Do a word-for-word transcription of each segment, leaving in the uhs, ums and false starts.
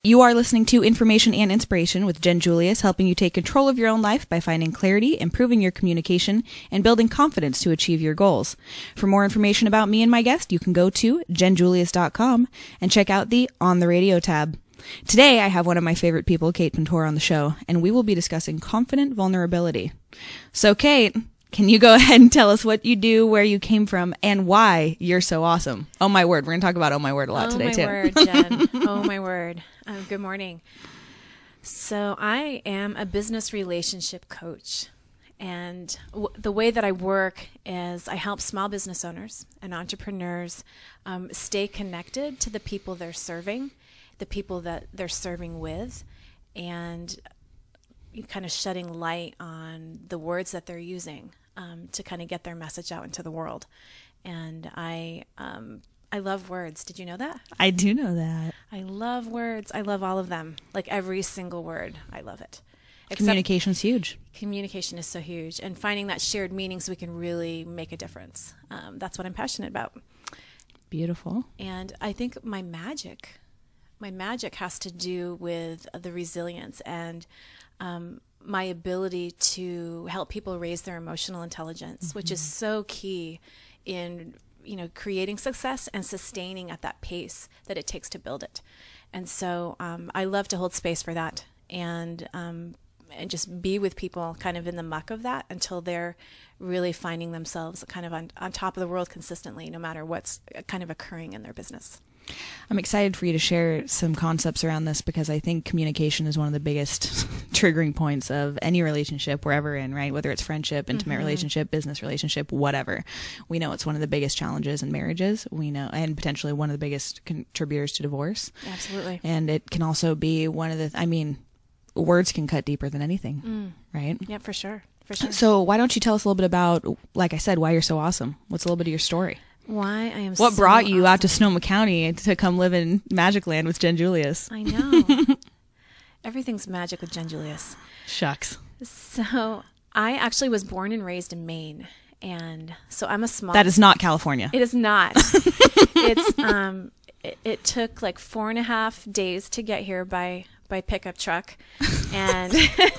You are listening to Information and Inspiration with Jen Julius, helping you take control of your own life by finding clarity, improving your communication, and building confidence to achieve your goals. For more information about me and my guest, you can go to jen julius dot com and check out the On the Radio tab. Today, I have one of my favorite people, Kate Pentor, on the show, and we will be discussing confident vulnerability. So, Kate, can you go ahead and tell us what you do, where you came from, and why you're so awesome? Oh, my word. We're going to talk about Oh, my word a lot oh, today, too. Oh, my word, Jen. Oh, my word. Um, good morning. So I am a business relationship coach. And w- the way that I work is I help small business owners and entrepreneurs um, stay connected to the people they're serving, the people that they're serving with, and kind of shedding light on the words that they're using um, to kind of get their message out into the world. And I um, I love words. Did you know that? I do know that. I love words. I love all of them. Like every single word. I love it. Communication's huge. Communication is so huge. And finding that shared meaning so we can really make a difference. Um, that's what I'm passionate about. Beautiful. And I think my magic, my magic has to do with the resilience and um, my ability to help people raise their emotional intelligence, mm-hmm. which is so key in you know, creating success and sustaining at that pace that it takes to build it. And so um, I love to hold space for that and um, and just be with people kind of in the muck of that until they're really finding themselves kind of on, on top of the world consistently, no matter what's kind of occurring in their business. I'm excited for you to share some concepts around this because I think communication is one of the biggest triggering points of any relationship we're ever in, right? Whether it's friendship, intimate mm-hmm. relationship, business relationship, whatever. We know it's one of the biggest challenges in marriages. We know, and potentially one of the biggest contributors to divorce. Absolutely. And it can also be one of the, I mean, words can cut deeper than anything, mm. right? Yeah, for sure. For sure. So why don't you tell us a little bit about, like I said, why you're so awesome? What's a little bit of your story? Why I am What so brought you awesome. out to Sonoma County to come live in Magic Land with Jen Julius? I know. Everything's magic with Jen Julius. Shucks. So I actually was born and raised in Maine. And so I'm a small... That is not California. It is not. it's um. It, it took like four and a half days to get here by, by pickup truck. And...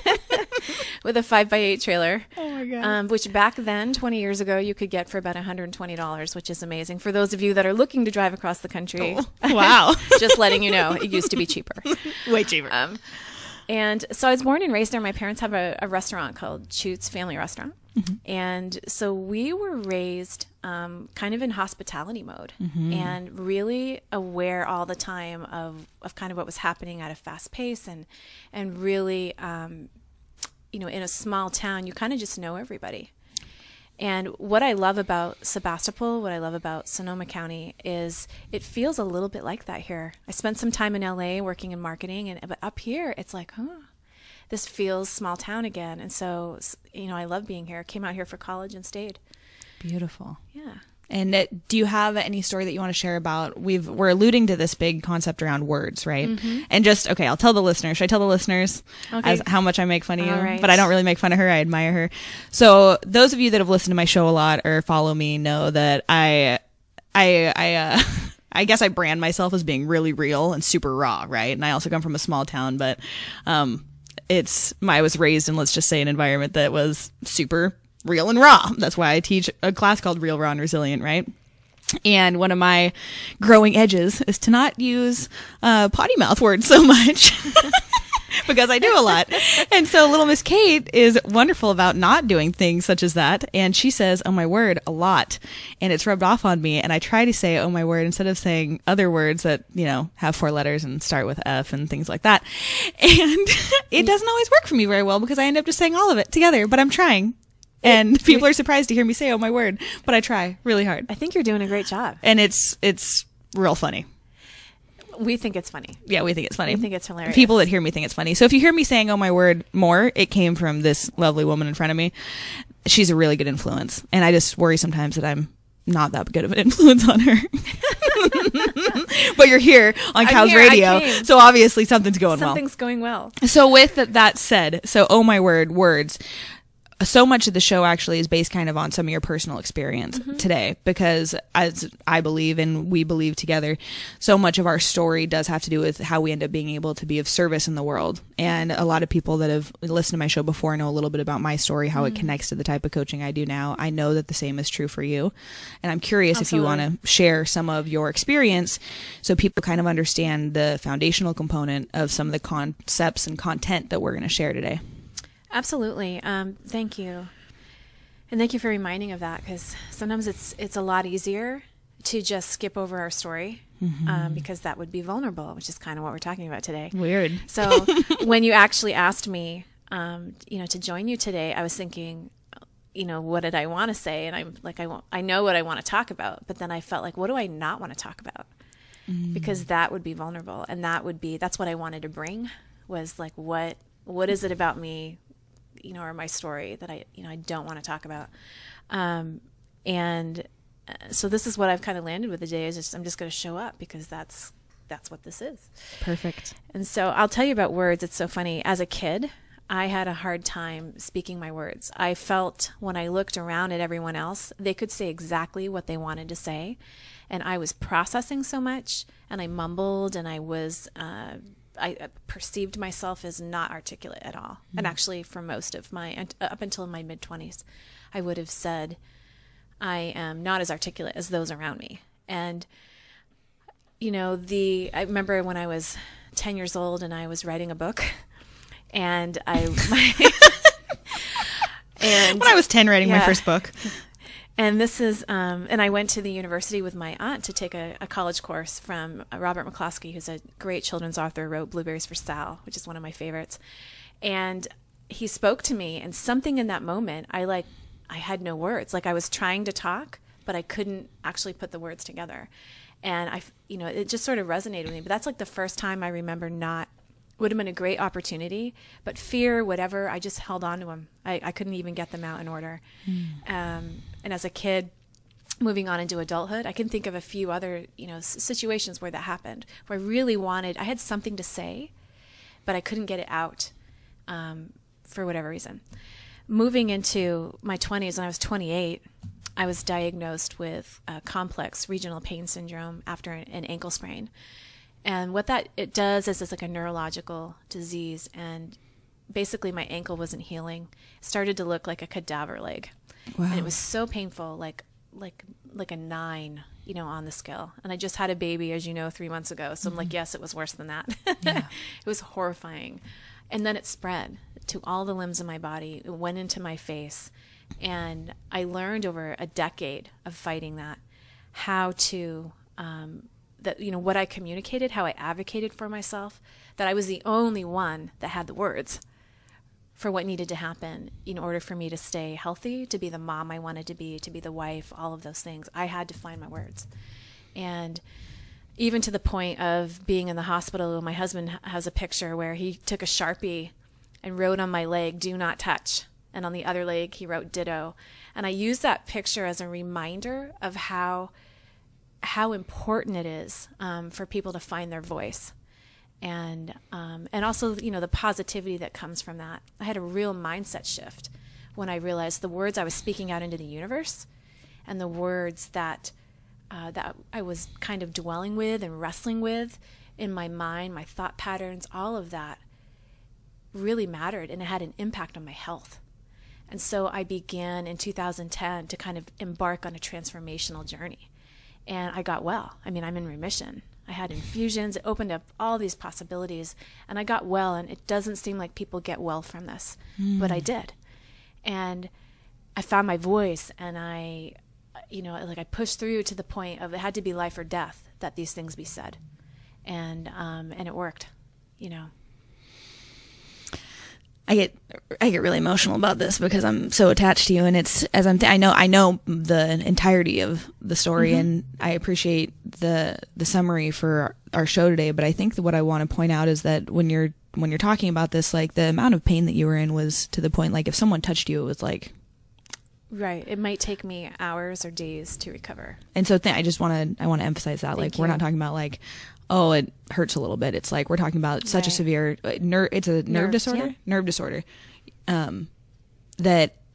with a five by eight trailer, oh my God. Um, which back then, twenty years ago, you could get for about one hundred twenty dollars, which is amazing. For those of you that are looking to drive across the country. Oh, wow. Just letting you know, it used to be cheaper. Way cheaper. Um, and so I was born and raised there. My parents have a, a restaurant called Chutes Family Restaurant. Mm-hmm. And so we were raised um, kind of in hospitality mode mm-hmm. and really aware all the time of, of kind of what was happening at a fast pace and, and really... Um, you know, in a small town, you kind of just know everybody. And what I love about Sebastopol, what I love about Sonoma County is it feels a little bit like that here. I spent some time in L A working in marketing, and but up here, it's like, huh, this feels small town again. And so, you know, I love being here. Came out here for college and stayed. Beautiful. Yeah. And uh, do you have any story that you want to share about? We've we're alluding to this big concept around words, right? Mm-hmm. And just okay, I'll tell the listeners. Should I tell the listeners okay. as how much I make fun of you? Right. But I don't really make fun of her. I admire her. So those of you that have listened to my show a lot or follow me know that I, I, I. Uh, I guess I brand myself as being really real and super raw, right? And I also come from a small town, but um, it's I was raised in, let's just say, an environment that was super real and raw. That's why I teach a class called Real, Raw, and Resilient, right? And one of my growing edges is to not use uh, potty mouth words so much because I do a lot. And so little Miss Kate is wonderful about not doing things such as that. And she says, oh my word, a lot. And it's rubbed off on me. And I try to say, oh my word, instead of saying other words that, you know, have four letters and start with F and things like that. And it doesn't always work for me very well because I end up just saying all of it together, but I'm trying. And it, people are surprised to hear me say, oh, my word. But I try really hard. I think you're doing a great job. And it's it's real funny. We think it's funny. Yeah, we think it's funny. We think it's hilarious. People that hear me think it's funny. So if you hear me saying, oh, my word, more, it came from this lovely woman in front of me. She's a really good influence. And I just worry sometimes that I'm not that good of an influence on her. But you're here on Cows here, Radio. So obviously something's going something's well. Something's going well. So with that said, so oh, my word, words. so much of the show actually is based kind of on some of your personal experience mm-hmm. today, because as I believe and we believe together, so much of our story does have to do with how we end up being able to be of service in the world. And a lot of people that have listened to my show before know a little bit about my story, how mm-hmm. it connects to the type of coaching I do now. I know that the same is true for you. And I'm curious Absolutely. If you want to share some of your experience so people kind of understand the foundational component of some of the concepts and content that we're going to share today. Absolutely. Um, thank you. And thank you for reminding of that, because sometimes it's it's a lot easier to just skip over our story mm-hmm. um, because that would be vulnerable, which is kind of what we're talking about today. Weird. So when you actually asked me, um, you know, to join you today, I was thinking, you know, what did I want to say? And I'm like, I want, I know what I want to talk about, but then I felt like, what do I not want to talk about? Mm. Because that would be vulnerable, and that would be, that's what I wanted to bring, was like, what, what is it about me, you know, or my story that I, you know, I don't want to talk about. Um, and uh, so this is what I've kind of landed with today, is just, I'm just going to show up, because that's, that's what this is. Perfect. And so I'll tell you about words. It's so funny. As a kid, I had a hard time speaking my words. I felt when I looked around at everyone else, they could say exactly what they wanted to say. And I was processing so much, and I mumbled, and I was, uh, I perceived myself as not articulate at all. Mm. And actually, for most of my, up until my mid-twenties, I would have said, I am not as articulate as those around me. And, you know, the, I remember when I was ten years old and I was writing a book, and I, my, and when I was ten writing yeah. my first book. And this is, um, and I went to the university with my aunt to take a, a college course from Robert McCloskey, who's a great children's author, wrote Blueberries for Sal, which is one of my favorites. And he spoke to me, and something in that moment, I like, I had no words. Like, I was trying to talk, but I couldn't actually put the words together. And I, you know, it just sort of resonated with me. But that's like the first time I remember not, would have been a great opportunity, but fear, whatever, I just held on to them. I, I couldn't even get them out in order. Mm. Um, and as a kid, moving on into adulthood, I can think of a few other, you know, s- situations where that happened, where I really wanted, I had something to say, but I couldn't get it out um, for whatever reason. Moving into my twenties, when I was twenty-eight, I was diagnosed with uh, complex regional pain syndrome after an, an ankle sprain. And what that it does is it's like a neurological disease, and basically my ankle wasn't healing. It started to look like a cadaver leg. Wow. And it was so painful, like like like a nine, you know, on the scale. And I just had a baby, as you know, three months ago. So mm-hmm. I'm like, yes, it was worse than that. Yeah. It was horrifying. And then it spread to all the limbs of my body. It went into my face. And I learned over a decade of fighting that how to um, that, you know, what I communicated, how I advocated for myself, that I was the only one that had the words for what needed to happen in order for me to stay healthy, to be the mom I wanted to be, to be the wife, all of those things. I had to find my words. And even to the point of being in the hospital, my husband has a picture where he took a Sharpie and wrote on my leg, "Do not touch." And on the other leg, he wrote "ditto." And I use that picture as a reminder of how how important it is um, for people to find their voice. And um, and also, you know, the positivity that comes from that. I had a real mindset shift when I realized the words I was speaking out into the universe, and the words that uh, that I was kind of dwelling with and wrestling with in my mind, my thought patterns, all of that really mattered, and it had an impact on my health. And so I began in two thousand ten to kind of embark on a transformational journey. And I got well. I mean, I'm in remission. I had infusions. It opened up all these possibilities. And I got well, and it doesn't seem like people get well from this. Mm. But I did. And I found my voice, and I, you know, like I pushed through to the point of it had to be life or death that these things be said. And um, and it worked, you know. I get I get really emotional about this because I'm so attached to you, and it's as I'm th- I know I know the entirety of the story, mm-hmm. and I appreciate the the summary for our show today. But I think that what I want to point out is that when you're when you're talking about this, like the amount of pain that you were in was to the point like if someone touched you, it was like right. It might take me hours or days to recover. And so th- I just want to I want to emphasize that. Thank like you. We're not talking about like, oh, it hurts a little bit. It's like we're talking about such right. a severe nerve. It's a nerve, nerve disorder. Yeah. Nerve disorder. Um, that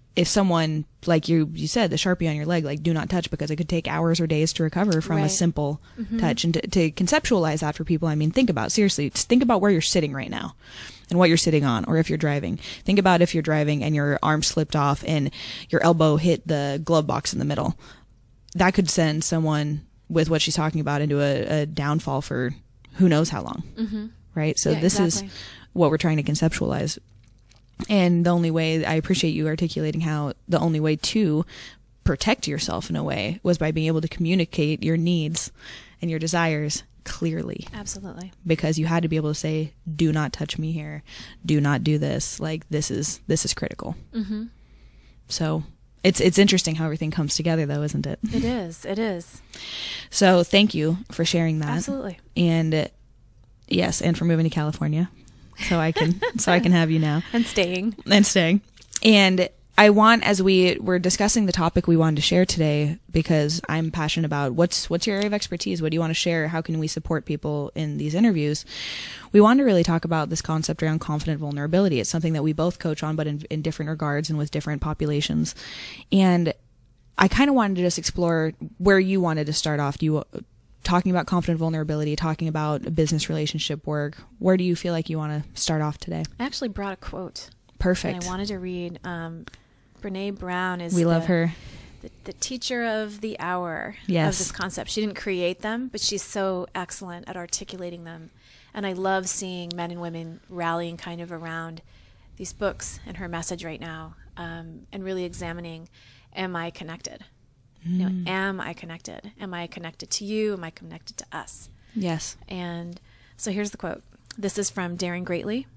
if someone, like you you said, the Sharpie on your leg, like do not touch, because it could take hours or days to recover from Right. a simple Mm-hmm. touch. And to, to conceptualize that for people, I mean, think about, seriously, just think about where you're sitting right now and what you're sitting on, or if you're driving. Think about if you're driving and your arm slipped off and your elbow hit the glove box in the middle. That could send someone with what she's talking about into a, a downfall for who knows how long. Mm-hmm. Right? So Yeah, this exactly. is what we're trying to conceptualize. And the only way, I appreciate you articulating how the only way to protect yourself in a way was by being able to communicate your needs and your desires clearly, Absolutely. because you had to be able to say, do not touch me here. Do not do this. Like, this is, this is critical. Mm-hmm. So it's, it's interesting how everything comes together though, isn't it? It is. It is. So thank you for sharing that. Absolutely. And uh, yes, and for moving to California. So I can, so I can have you now. And staying. And staying. And I want, as we were discussing the topic we wanted to share today, because I'm passionate about what's what's your area of expertise? What do you want to share? How can we support people in these interviews? We want to really talk about this concept around confident vulnerability. It's something that we both coach on, but in, in different regards and with different populations. And I kind of wanted to just explore where you wanted to start off. Do you talking about confident vulnerability, talking about business relationship work? Where do you feel like you want to start off today? I actually brought a quote. Perfect. And I wanted to read. Um, Brene Brown is We the, love her. The, the teacher of the hour Yes. of this concept. She didn't create them, but she's so excellent at articulating them. And I love seeing men and women rallying kind of around these books and her message right now, um, and really examining, am I connected? You know, am I connected? Am I connected to you? Am I connected to us? Yes. And so here's the quote. This is from Daring Greatly.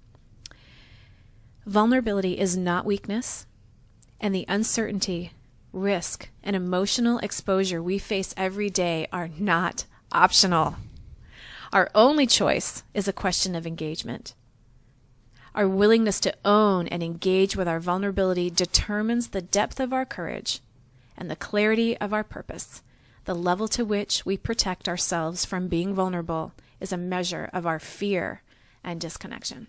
Vulnerability is not weakness, and the uncertainty, risk, and emotional exposure we face every day are not optional. Our only choice is a question of engagement. Our willingness to own and engage with our vulnerability determines the depth of our courage and the clarity of our purpose. The level to which we protect ourselves from being vulnerable is a measure of our fear and disconnection.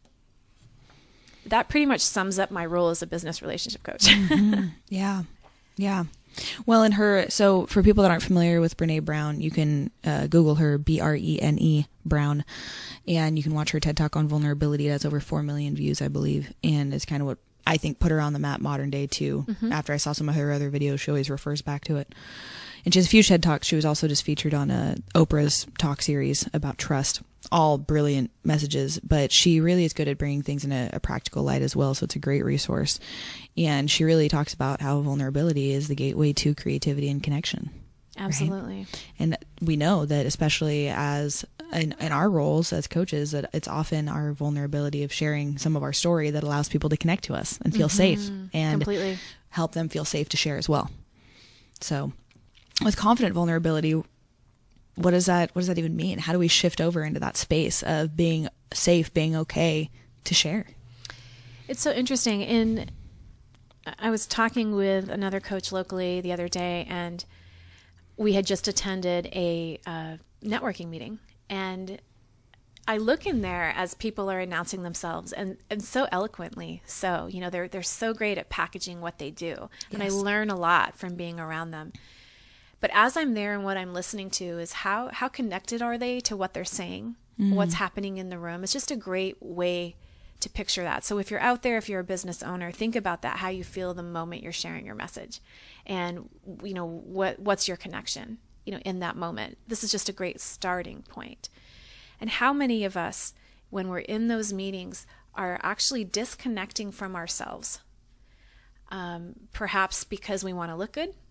That pretty much sums up my role as a business relationship coach. Mm-hmm. Yeah. Yeah. Well, in her, so for people that aren't familiar with Brene Brown, you can uh, Google her, B R E N E Brown, and you can watch her TED Talk on vulnerability. It has over four million views, I believe, and it's kind of what I think put her on the map modern day too. Mm-hmm. After I saw some of her other videos, she always refers back to it. And she has a few TED Talks. She was also just featured on a Oprah's talk series about trust. All brilliant messages, but she really is good at bringing things in a, a practical light as well. So it's a great resource. And she really talks about how vulnerability is the gateway to creativity and connection. Absolutely. Right? And we know that, especially as in, in our roles as coaches, that it's often our vulnerability of sharing some of our story that allows people to connect to us and feel Mm-hmm. safe and Completely. help them feel safe to share as well. So with confident vulnerability, what does that, what does that even mean? How do we shift over into that space of being safe, being okay to share? It's so interesting. In, I was talking with another coach locally the other day, and we had just attended a uh, networking meeting, and I look in there as people are announcing themselves, and, and so eloquently. So, you know, they're, they're so great at packaging what they do. And I Yes. learn a lot from being around them. But as I'm there and what I'm listening to is how, how connected are they to what they're saying, mm-hmm. what's happening in the room. It's just a great way to picture that. So if you're out there, if you're a business owner, think about that, how you feel the moment you're sharing your message. And, you know, what what's your connection, you know, in that moment. This is just a great starting point. And how many of us, when we're in those meetings, are actually disconnecting from ourselves? Um, perhaps because we want to look good.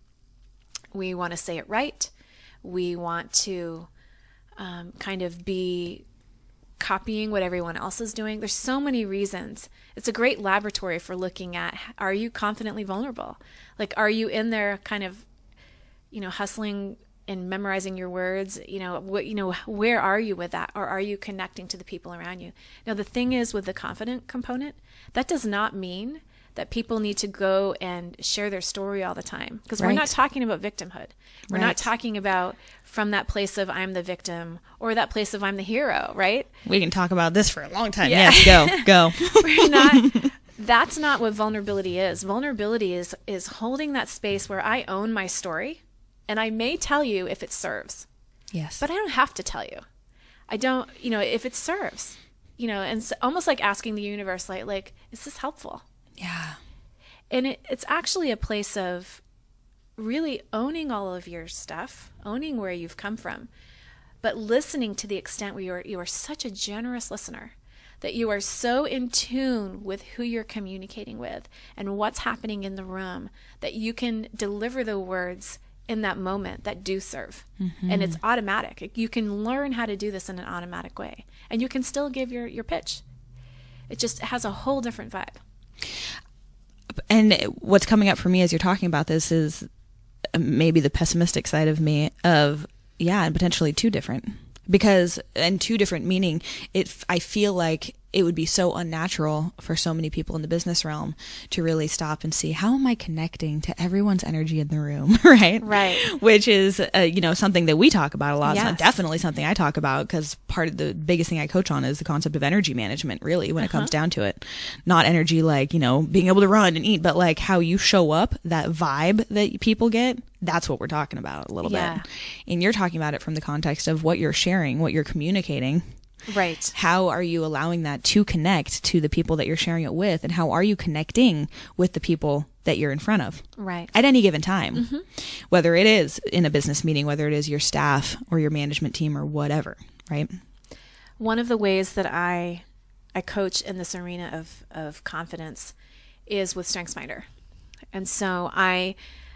We want to say it right. We want to um, kind of be copying what everyone else is doing. There's so many reasons. It's a great laboratory for looking at, are you confidently vulnerable? Like, are you in there kind of, you know, hustling and memorizing your words? You know, what, you know, where are you with that? Or are you connecting to the people around you? Now, the thing is with the confident component, that does not mean that people need to go and share their story all the time. Because Right. we're not talking about victimhood. We're Right. not talking about from that place of I'm the victim or that place of I'm the hero, right? We can talk about this for a long time. Yeah. Yes, go, go. We're not that's not what vulnerability is. Vulnerability is is holding that space where I own my story, and I may tell you if it serves. Yes. But I don't have to tell you. I don't, you know, if it serves, you know, and it's almost like asking the universe, like, like, is this helpful? Yeah. And it, it's actually a place of really owning all of your stuff, owning where you've come from, but listening to the extent where you are, you are such a generous listener, that you are so in tune with who you're communicating with and what's happening in the room, that you can deliver the words in that moment that do serve. Mm-hmm. And it's automatic. You can learn how to do this in an automatic way, and you can still give your, your pitch. It just has a whole different vibe. And what's coming up for me as you're talking about this is maybe the pessimistic side of me of, yeah, and potentially too different. Because, and two different meaning, it, I feel like it would be so unnatural for so many people in the business realm to really stop and see, how am I connecting to everyone's energy in the room, right? Right. Which is, uh, you know, something that we talk about a lot. Yes. It's not definitely something I talk about, because part of the biggest thing I coach on is the concept of energy management, really, when uh-huh. it comes down to it. Not energy like, you know, being able to run and eat, but like how you show up, that vibe that people get. That's what we're talking about a little yeah. bit. And you're talking about it from the context of what you're sharing, what you're communicating. Right. How are you allowing that to connect to the people that you're sharing it with? And how are you connecting with the people that you're in front of? Right. At any given time, mm-hmm. whether it is in a business meeting, whether it is your staff or your management team or whatever, right? One of the ways that I I coach in this arena of, of confidence is with StrengthsFinder. And so I,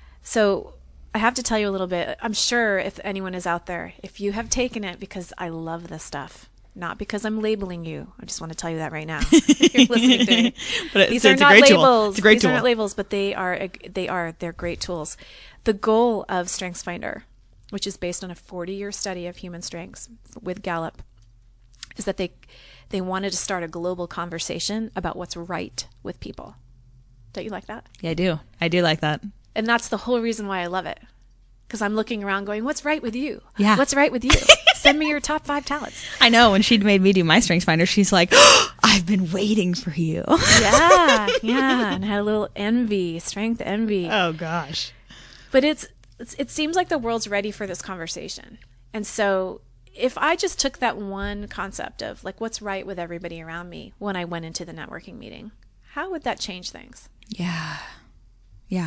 so I have to tell you a little bit. I'm sure if anyone is out there, if you have taken it, because I love this stuff, not because I'm labeling you. I just want to tell you that right now. If you're listening to me. But These it's, are it's not a great labels. Tool. It's a great These tool. are not labels, but they are, they are, they're great tools. The goal of StrengthsFinder, which is based on a forty-year study of human strengths with Gallup, is that they, they wanted to start a global conversation about what's right with people. Don't you like that? Yeah, I do. I do like that. And that's the whole reason why I love it. Because I'm looking around going, what's right with you? Yeah. What's right with you? Send me your top five talents. I know. When she made me do my StrengthsFinder, she's like, oh, I've been waiting for you. Yeah. Yeah. And had a little envy, strength envy. Oh, gosh. But it's, it's it seems like the world's ready for this conversation. And so if I just took that one concept of like, what's right with everybody around me when I went into the networking meeting, how would that change things? Yeah. Yeah.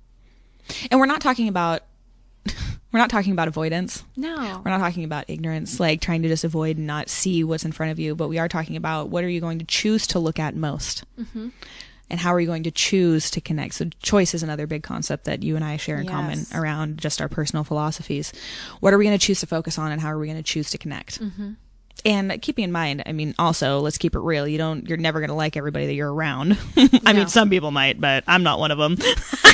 And we're not talking about, we're not talking about avoidance. No. We're not talking about ignorance, like trying to just avoid and not see what's in front of you, but we are talking about what are you going to choose to look at most? Mm-hmm. And how are you going to choose to connect? So choice is another big concept that you and I share in Yes. common around just our personal philosophies. What are we going to choose to focus on, and how are we going to choose to connect? Mm-hmm. And keeping in mind, I mean, also, let's keep it real. You don't, you're never going to like everybody that you're around. I No. mean, some people might, but I'm not one of them.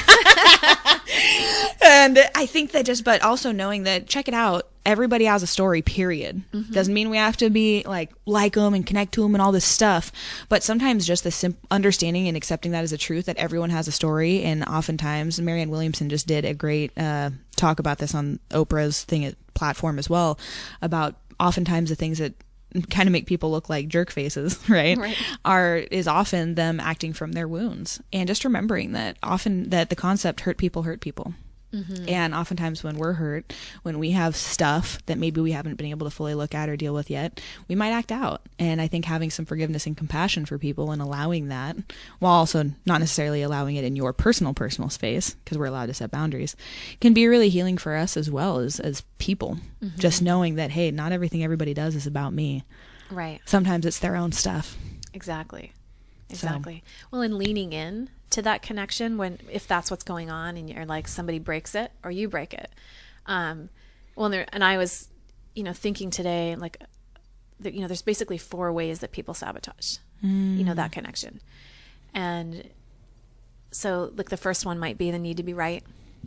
And I think that just, but also knowing that, check it out, everybody has a story, period. Mm-hmm. Doesn't mean we have to be like, like them and connect to them and all this stuff. But sometimes just the sim- understanding and accepting that as a truth, that everyone has a story. And oftentimes, Marianne Williamson just did a great uh, talk about this on Oprah's thing at platform as well, about oftentimes the things that kind of make people look like jerk faces, right? Right. Are, is often them acting from their wounds. And just remembering that often that the concept hurt people hurt people. Mm-hmm. And oftentimes when we're hurt, when we have stuff that maybe we haven't been able to fully look at or deal with yet, we might act out. And I think having some forgiveness and compassion for people and allowing that, while also not necessarily allowing it in your personal, personal space, because we're allowed to set boundaries, can be really healing for us as well as, as people. Mm-hmm. Just knowing that, hey, not everything everybody does is about me. Right. Sometimes it's their own stuff. Exactly. Exactly. So. Well, and leaning in to that connection when, if that's what's going on and you're like, somebody breaks it or you break it. Um, well, and, there, and I was, you know, thinking today, like, that, you know, there's basically four ways that people sabotage, mm. you know, that connection. And so like the first one might be the need to be right.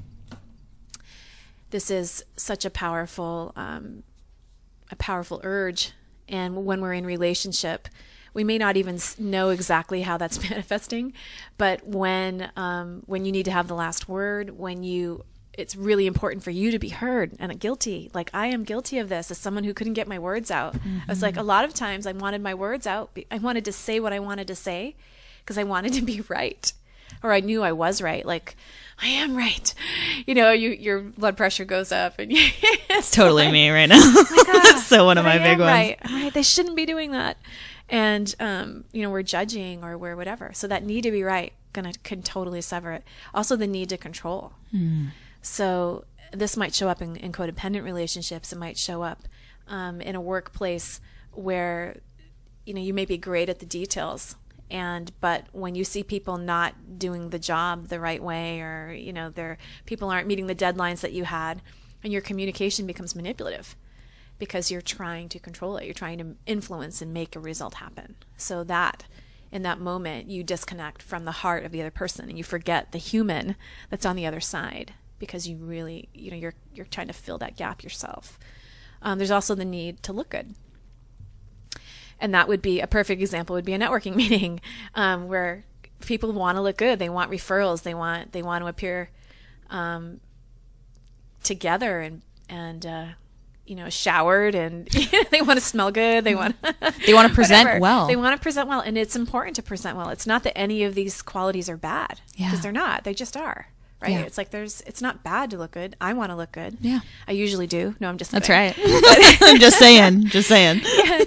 This is such a powerful, um, a powerful urge. And when we're in relationship, we may not even know exactly how that's manifesting, but when um, when you need to have the last word, when you, it's really important for you to be heard and guilty. Like I am guilty of this as someone who couldn't get my words out. Mm-hmm. I was like, a lot of times I wanted my words out. I wanted to say what I wanted to say, because I wanted to be right, or I knew I was right. Like, I am right. You know, you, your blood pressure goes up, and you, it's totally like, me right now. Oh my God, so one of my big ones. Right. I'm right. They shouldn't be doing that. And, um, you know, we're judging or we're whatever. So that need to be right gonna can totally sever it. Also, the need to control. Hmm. So this might show up in, in codependent relationships. It might show up um, in a workplace where, you know, you may be great at the details, and but when you see people not doing the job the right way, or you know, their people aren't meeting the deadlines that you had, and your communication becomes manipulative because you're trying to control it. You're trying to influence and make a result happen. So that in that moment you disconnect from the heart of the other person, and you forget the human that's on the other side, because you really, you know, you're you're trying to fill that gap yourself. Um, there's also the need to look good. And that would be a perfect example would be a networking meeting um, where people want to look good. They want referrals. They want they want to appear um, together and and uh, you know, showered, and they want to smell good. They want they want to present whatever. well. They want to present well, and it's important to present well. It's not that any of these qualities are bad, because yeah. they're not. They just are. Right? Yeah. It's like there's, it's not bad to look good. I want to look good. Yeah. I usually do. No, I'm just kidding. That's right. I'm just saying, just saying. Yeah.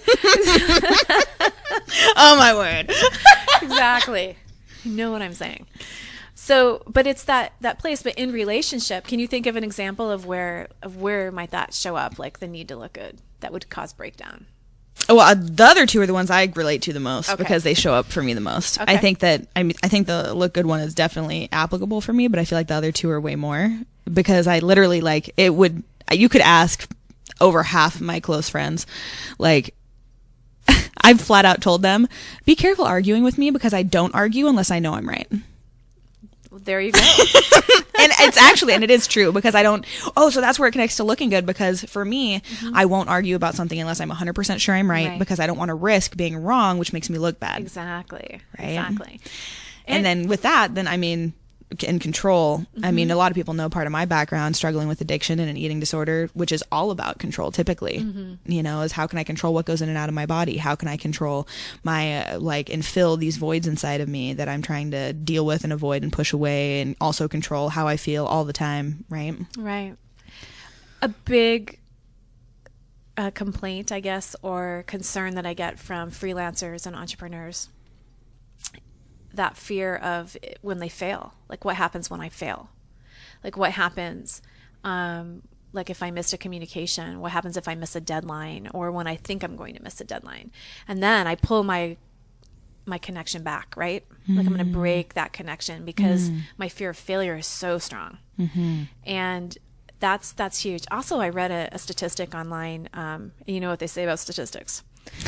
Oh my word. Exactly. You know what I'm saying. So, but it's that, that place, but in relationship, can you think of an example of where, of where might that show up? Like the need to look good that would cause breakdown? Well, uh, the other two are the ones I relate to the most, okay, because they show up for me the most. Okay. I think that I mean I think the look good one is definitely applicable for me, but I feel like the other two are way more, because I literally, like, it would, you could ask over half my close friends, like, I've flat out told them, be careful arguing with me, because I don't argue unless I know I'm right. Well, there you go. And it's actually, and it is true, because I don't, oh, so that's where it connects to looking good, because for me, mm-hmm. I won't argue about something unless I'm one hundred percent sure I'm right, right, because I don't want to risk being wrong, which makes me look bad. Exactly. Right? Exactly. And, and then with that, then I mean, in control, mm-hmm. I mean, a lot of people know part of my background, struggling with addiction and an eating disorder, which is all about control typically, mm-hmm. you know, is how can I control what goes in and out of my body? How can I control my, uh, like, and fill these voids inside of me that I'm trying to deal with and avoid and push away, and also control how I feel all the time, right? Right. A big uh, complaint, I guess, or concern that I get from freelancers and entrepreneurs, that fear of when they fail, like what happens when I fail, like what happens, um, like if I missed a communication, what happens if I miss a deadline, or when I think I'm going to miss a deadline, and then I pull my my connection back, right? Mm-hmm. Like I'm going to break that connection because mm-hmm. my fear of failure is so strong, mm-hmm. and that's that's huge. Also, I read a, a statistic online. Um, and you know what they say about statistics.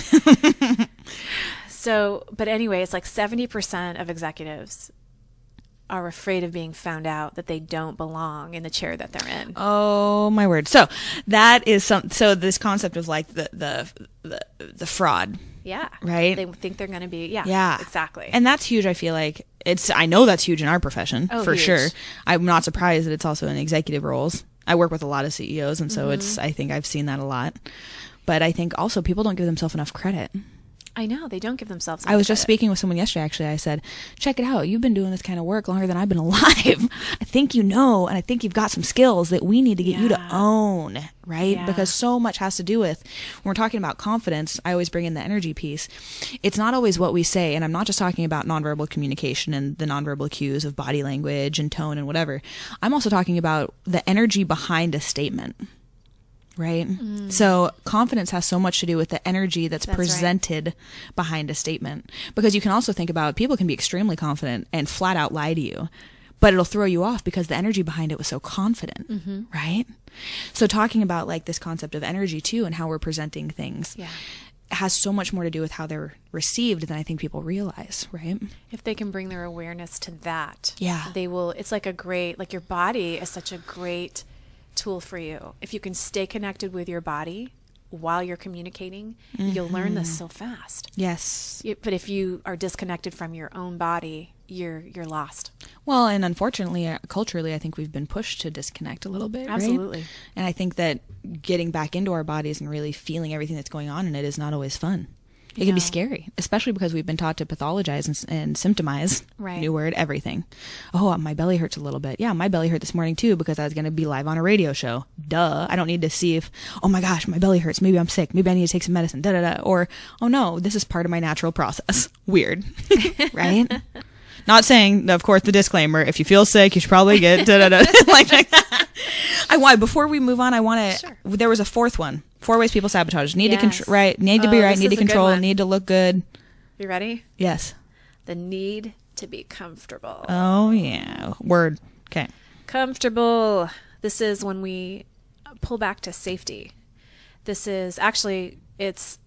So, but anyway, it's like seventy percent of executives are afraid of being found out that they don't belong in the chair that they're in. Oh my word. So that is some, so this concept of like the, the, the, the fraud. Yeah. Right. They think they're going to be, yeah, yeah, exactly. And that's huge. I feel like it's, I know that's huge in our profession oh, for huge. sure. I'm not surprised that it's also in executive roles. I work with a lot of C E Os, and so mm-hmm. it's, I think I've seen that a lot, but I think also people don't give themselves enough credit. I know, they don't give themselves I was credit. just speaking with someone yesterday, actually. I said, check it out. You've been doing this kind of work longer than I've been alive. I think you know, and I think you've got some skills that we need to get yeah. you to own, right? Yeah. Because so much has to do with, when we're talking about confidence, I always bring in the energy piece. It's not always what we say, and I'm not just talking about nonverbal communication and the nonverbal cues of body language and tone and whatever. I'm also talking about the energy behind a statement. Right? Mm. So confidence has so much to do with the energy that's, that's presented right. behind a statement. Because you can also think about, people can be extremely confident and flat out lie to you, but it'll throw you off because the energy behind it was so confident, mm-hmm. right? So talking about like this concept of energy too, and how we're presenting things yeah. has so much more to do with how they're received than I think people realize, right? If they can bring their awareness to that, yeah, they will, it's like a great, like your body is such a great tool for you. If you can stay connected with your body while you're communicating, mm-hmm. you'll learn this so fast. Yes. You, but if you are disconnected from your own body, you're you're lost. Well, and unfortunately, uh, culturally, I think we've been pushed to disconnect a little bit. Absolutely. Right? And I think that getting back into our bodies and really feeling everything that's going on in it is not always fun. It can be scary, especially because we've been taught to pathologize and, and symptomize. Right. New word, everything. Oh, my belly hurts a little bit. Yeah, my belly hurt this morning too because I was going to be live on a radio show. Duh. I don't need to see if, oh my gosh, my belly hurts. Maybe I'm sick. Maybe I need to take some medicine. Da da da. Or, oh no, this is part of my natural process. Weird. Right? Not saying, of course, the disclaimer, if you feel sick, you should probably get da da da. Like that. I want, before we move on, I want to, Sure. there was a fourth one. Four ways people sabotage. Need Yes. to control, right? Need to Oh, be right. this Need to is a good control. one. Need to look good. You ready? Yes. The need to be comfortable. Oh, yeah. Word. Okay. Comfortable. This is when we pull back to safety. This is actually, it's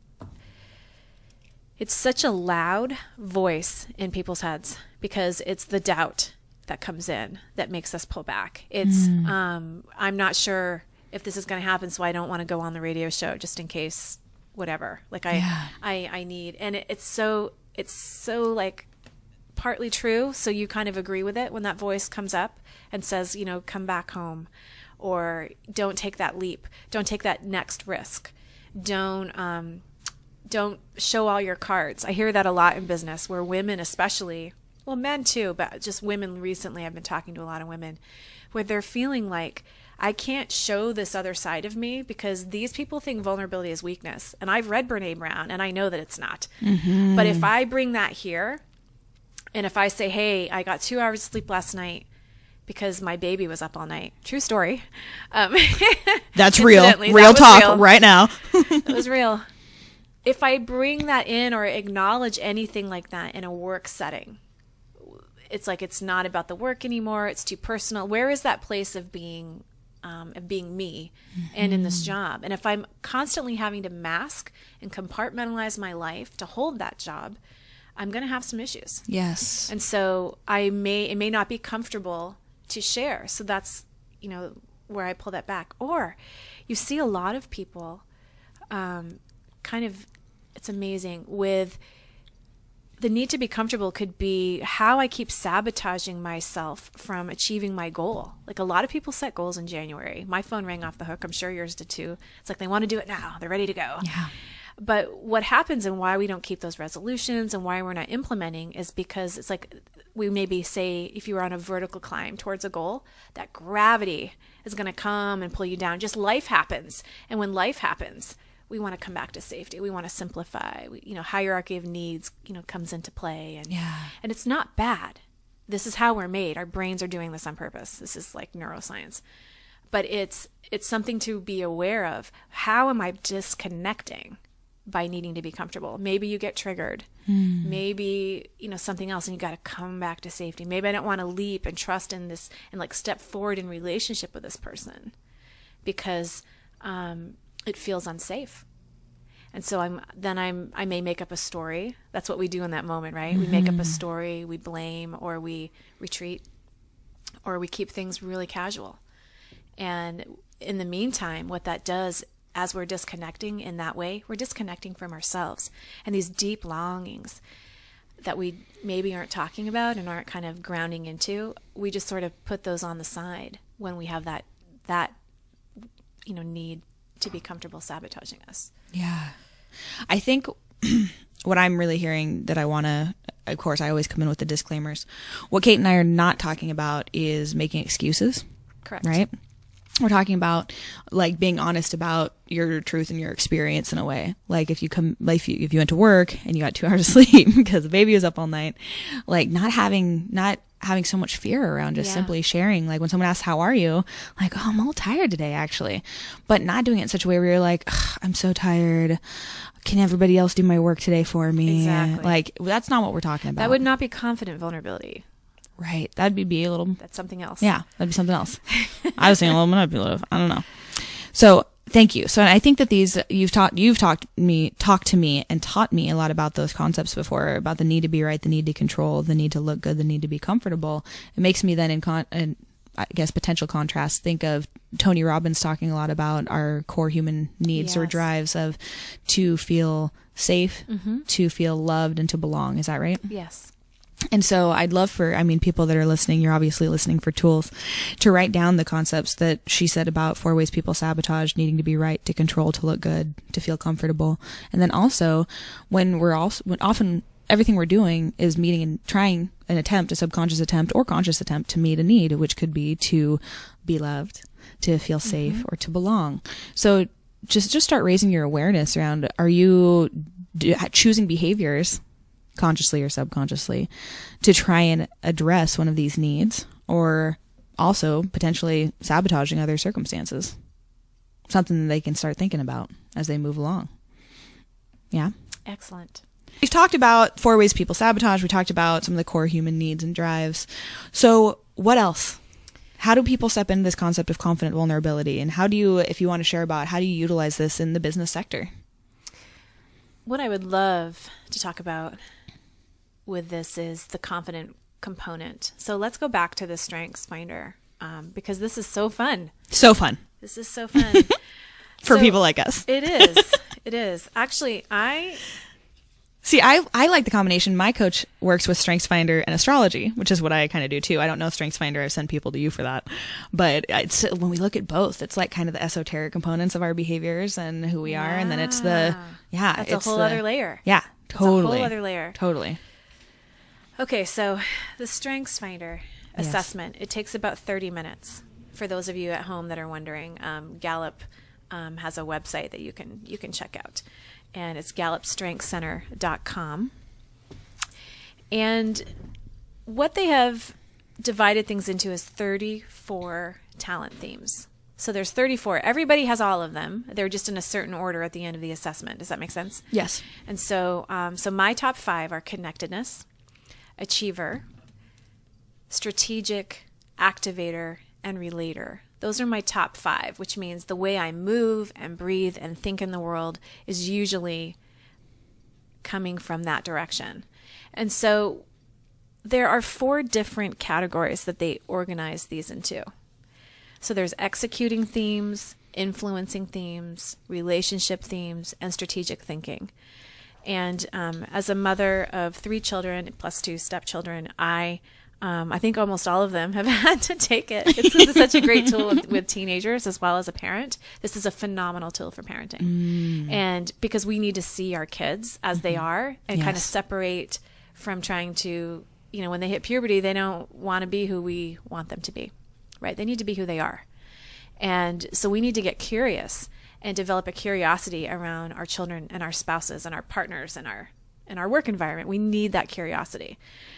it's such a loud voice in people's heads because it's the doubt that comes in that makes us pull back. It's Mm. um, I'm not sure if this is going to happen, so I don't want to go on the radio show just in case, whatever. Like I, Yeah. I, I need, and it, it's so, it's so like partly true. So you kind of agree with it when that voice comes up and says, you know, come back home, or don't take that leap, don't take that next risk, don't, um, don't show all your cards. I hear that a lot in business where women, especially, well, men too, but just women recently, I've been talking to a lot of women where they're feeling like, I can't show this other side of me because these people think vulnerability is weakness. And I've read Brene Brown and I know that it's not. Mm-hmm. But if I bring that here, and if I say, hey, I got two hours of sleep last night because my baby was up all night. True story. Um, That's real. incidentally, Real that was talk real. right now. It was real. If I bring that in or acknowledge anything like that in a work setting, it's like it's not about the work anymore. It's too personal. Where is that place of being um, of being me mm-hmm. and in this job? And if I'm constantly having to mask and compartmentalize my life to hold that job, I'm going to have some issues. Yes. And so I may, it may not be comfortable to share. So that's, you know, where I pull that back. Or you see a lot of people um, kind of, it's amazing with the need to be comfortable could be how I keep sabotaging myself from achieving my goal. Like a lot of people set goals in January. My phone rang off the hook. I'm sure yours did too. It's like they want to do it now. They're ready to go. Yeah. But what happens and why we don't keep those resolutions and why we're not implementing is because it's like we maybe say if you were on a vertical climb towards a goal, that gravity is going to come and pull you down. Just life happens. And when life happens, we want to come back to safety. We want to simplify. We, you know, hierarchy of needs, you know, comes into play. And, yeah. and it's not bad. This is how we're made. Our brains are doing this on purpose. This is like neuroscience. But it's it's something to be aware of. How am I disconnecting by needing to be comfortable? Maybe you get triggered. Mm. Maybe, you know, something else and you got to come back to safety. Maybe I don't want to leap and trust in this and like step forward in relationship with this person because um, it feels unsafe. And so I'm then I'm I may make up a story. That's what we do in that moment, right? Mm-hmm. We make up a story, we blame, or we retreat, or we keep things really casual. And in the meantime, what that does as we're disconnecting in that way, we're disconnecting from ourselves and these deep longings that we maybe aren't talking about and aren't kind of grounding into. We just sort of put those on the side when we have that that you know need to be comfortable sabotaging us. Yeah. I think what I'm really hearing that I want to, of course, I always come in with the disclaimers. What Kate and I are not talking about is making excuses. Correct. Right? We're talking about like being honest about your truth and your experience in a way. Like if you come, like if you, if you went to work and you got two hours of sleep because the baby was up all night, like not having, not having so much fear around just Yeah. simply sharing. Like when someone asks, how are you? Like, oh, I'm a little tired today actually, but not doing it in such a way where you're like, I'm so tired. Can everybody else do my work today for me? Exactly. Like that's not what we're talking about. That would not be confident vulnerability. Right. That'd be, be a little, That's something else. yeah, that'd be something else. I was saying a little manipulative. I don't know. So thank you. So I think that these, you've taught, you've talked me, talked to me and taught me a lot about those concepts before, about the need to be right, the need to control, the need to look good, the need to be comfortable. It makes me then in con, in, I guess, potential contrast, think of Tony Robbins talking a lot about our core human needs or Yes. drives of to feel safe, Mm-hmm. to feel loved and to belong. Is that right? Yes. And so I'd love for, I mean, people that are listening, you're obviously listening for tools, to write down the concepts that she said about four ways people sabotage, needing to be right, to control, to look good, to feel comfortable. And then also, when we're also, when often everything we're doing is meeting and trying an attempt, a subconscious attempt or conscious attempt to meet a need, which could be to be loved, to feel safe, mm-hmm. or to belong. So just, just start raising your awareness around, are you do, choosing behaviors consciously or subconsciously to try and address one of these needs, or also potentially sabotaging other circumstances? Something that they can start thinking about as they move along. Yeah. Excellent. We've talked about four ways people sabotage. We talked about some of the core human needs and drives. So what else? How do people step into this concept of confident vulnerability? And how do you, if you want to share about, how do you utilize this in the business sector? What I would love to talk about with this is the confident component. So let's go back to the Strengths Finder, um, because this is so fun. So fun. This is so fun. For so people like us. It is. It is. Actually, I... See, I, I like the combination. My coach works with StrengthsFinder and astrology, which is what I kind of do too. I don't know StrengthsFinder. I've sent people to you for that. But it's, when we look at both, it's like kind of the esoteric components of our behaviors and who we are. Yeah. And then it's the, yeah. That's it's a whole the, other layer. Yeah, totally. That's a whole other layer. Totally. Okay, so the StrengthsFinder Yes. assessment, it takes about thirty minutes. For those of you at home that are wondering, um, Gallup um, has a website that you can you can check out. And it's gallup strength center dot com. And what they have divided things into is thirty-four talent themes. So there's thirty-four. Everybody has all of them. They're just in a certain order at the end of the assessment. Does that make sense? Yes. And so, um, so my top five are connectedness, achiever, strategic, activator, and relator. Those are my top five, which means the way I move and breathe and think in the world is usually coming from that direction. And so there are four different categories that they organize these into. So there's executing themes, influencing themes, relationship themes, and strategic thinking. And um, as a mother of three children plus two stepchildren, I Um, I think almost all of them have had to take it. It's, it's such a great tool with, with teenagers as well as a parent. This is a phenomenal tool for parenting. Mm. And because we need to see our kids as mm-hmm. they are and yes. kind of separate from trying to, you know, when they hit puberty, they don't want to be who we want them to be, right? They need to be who they are. And so we need to get curious and develop a curiosity around our children and our spouses and our partners and our, and our work environment. We need that curiosity.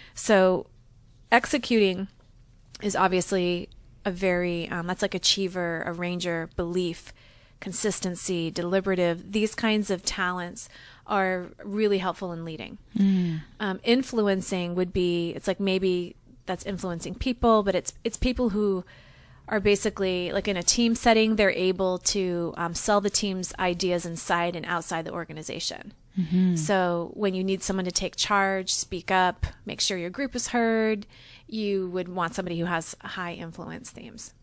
So executing is obviously a very, um, that's like achiever, arranger, belief, consistency, deliberative. These kinds of talents are really helpful in leading. Mm. Um, influencing would be, it's like maybe that's influencing people, but it's it's people who are basically like in a team setting, they're able to um, sell the team's ideas inside and outside the organization. Mm-hmm. So when you need someone to take charge, speak up, make sure your group is heard, you would want somebody who has high influence themes.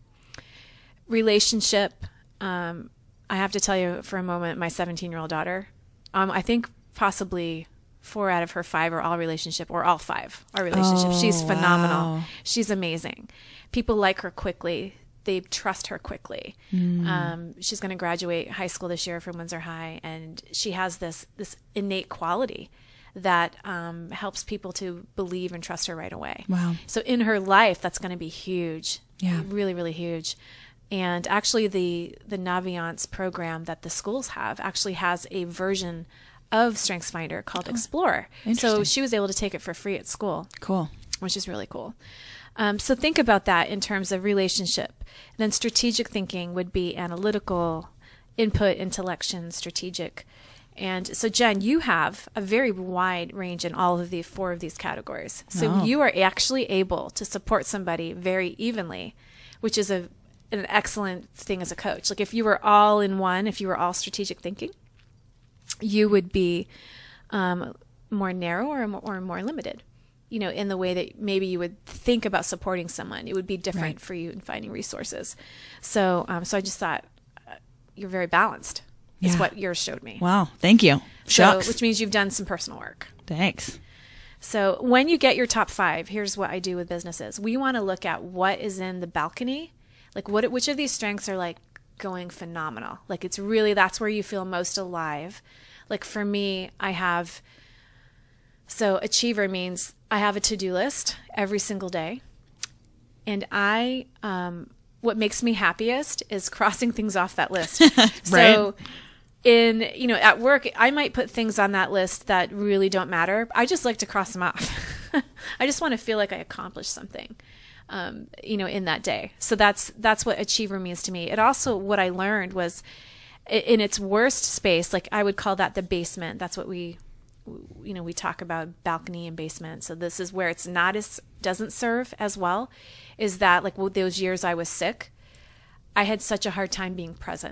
Relationship, um, I have to tell you for a moment, my seventeen-year-old daughter, um, I think possibly four out of her five are all relationship, or all five are relationship. Oh, She's phenomenal. wow. She's amazing. People like her quickly. They trust her quickly. Mm. Um, she's going to graduate high school this year from Windsor High, and she has this this innate quality that um, helps people to believe and trust her right away. Wow. So in her life, that's going to be huge. Yeah. Really, really huge. And actually the, the Naviance program that the schools have actually has a version of StrengthsFinder called oh, Explore. So she was able to take it for free at school. Cool. Which is really cool. Um, so think about that in terms of relationship. And then strategic thinking would be analytical, input, intellection, strategic. And so, Jen, you have a very wide range in all of the four of these categories. So oh. you are actually able to support somebody very evenly, which is a an excellent thing as a coach. Like if you were all in one, if you were all strategic thinking, you would be um, more narrow or more, or more limited, you know, in the way that maybe you would think about supporting someone. It would be different right. for you in finding resources. So, um, so I just thought uh, you're very balanced. Is yeah. what yours showed me. Wow. Thank you. So, Shucks. which means you've done some personal work. Thanks. So when you get your top five, here's what I do with businesses. We want to look at what is in the balcony. Like what, which of these strengths are like going phenomenal. Like it's really, that's where you feel most alive. Like for me, I have, so achiever means I have a to-do list every single day. And I, um, what makes me happiest is crossing things off that list. Right. So in, you know, at work, I might put things on that list that really don't matter. I just like to cross them off. I just want to feel like I accomplished something, um, you know, in that day. So that's, that's what achiever means to me. It also, what I learned was in its worst space, like I would call that the basement. That's what we, you know, we talk about balcony and basement. So this is where it's not as, doesn't serve as well, is that like those years I was sick, I had such a hard time being present.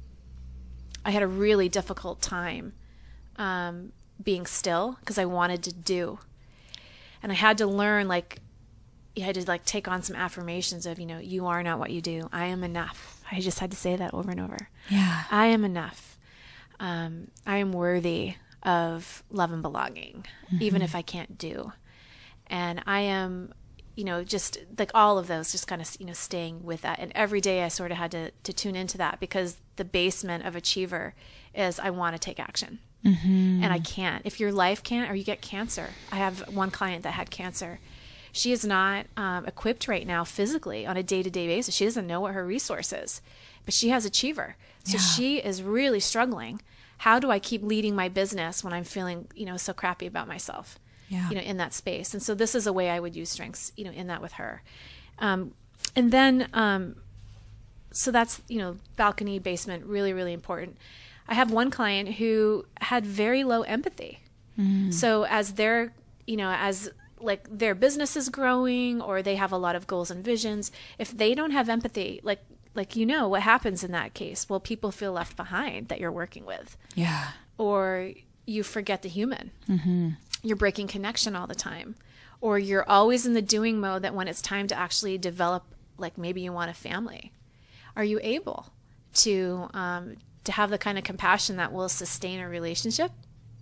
I had a really difficult time um, being still because I wanted to do. And I had to learn, like, you had to like take on some affirmations of, you know, you are not what you do. I am enough. I just had to say that over and over. Yeah. I am enough. Um, I am worthy of love and belonging, mm-hmm. even if I can't do. And I am, you know, just like all of those, just kind of, you know, staying with that. And every day I sort of had to, to tune into that because the basement of achiever is I want to take action. Mm-hmm. And I can't. If your life can't, or you get cancer. I have one client that had cancer. She is not um, equipped right now physically on a day-to-day basis. She doesn't know what her resource is, but she has achiever. So yeah. She is really struggling. How do I keep leading my business when I'm feeling, you know, so crappy about myself? Yeah. You know, in that space. And so this is a way I would use strengths, you know, in that with her. Um, and then, um, so that's, you know, balcony, basement, really, really important. I have one client who had very low empathy. Mm. So as their, you know, as like their business is growing or they have a lot of goals and visions, if they don't have empathy, like, like, you know, what happens in that case? Well, people feel left behind that you're working with. Yeah. Or you forget the human. Mm-hmm. You're breaking connection all the time, or you're always in the doing mode that when it's time to actually develop, like maybe you want a family, are you able to, um, to have the kind of compassion that will sustain a relationship?